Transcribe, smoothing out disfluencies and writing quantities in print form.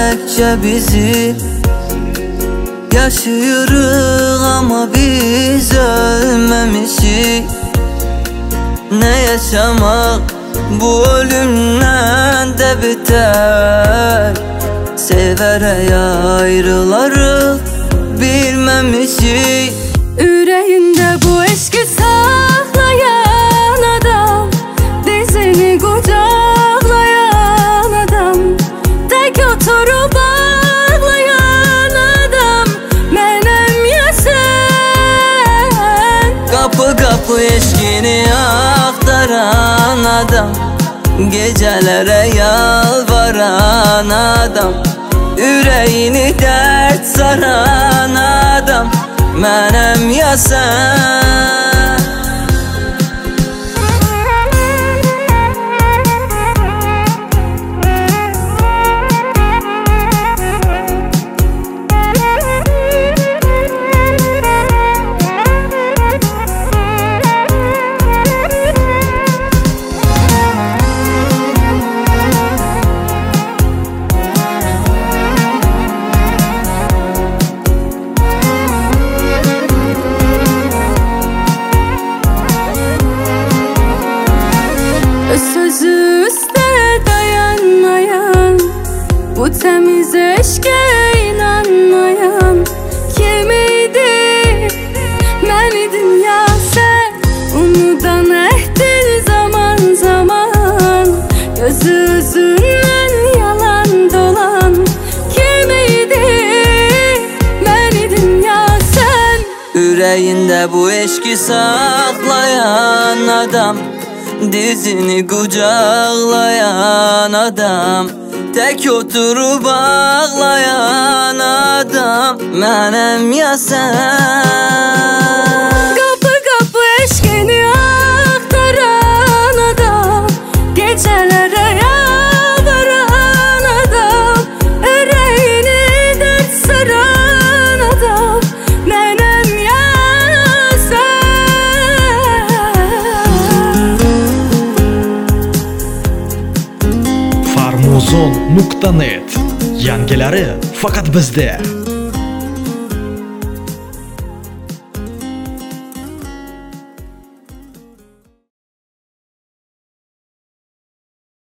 təkcə bizi yaşayırıq, amma biz ölməmişik. Nə yaşamaq bu ölümdən də betər, sevərək ayrılarıq, bilməmişik. Ürəyində bu eşqi saxlayan adam, dizini qucaqlayan adam, tək oturub ağlayan adam mənəm ya sən. Qapı qapı eşqini axtaran adam, gecələrə yalvaran adam, ürəyini dərd saran adam mənəm ya sən. Sözü üstə dayanmayan, bu təmiz eşqə inanmayan kim idi? Mən idim ya sən, unudan əhdin zaman zaman, gözü üzündən yalan dolan kim idi? Mən idim ya sən. Ürəyində bu eşqi saxlayan adam, dizini qucaqlayan adam, tək oturub ağlayan adam mənəm ya sən. Qapı qapı eşqini axtaran adam, gecələrə yalvaran adam, ürəyini dərd saran adam mənəm ya sən. Farmuzon.net, yangilari faqat bizda.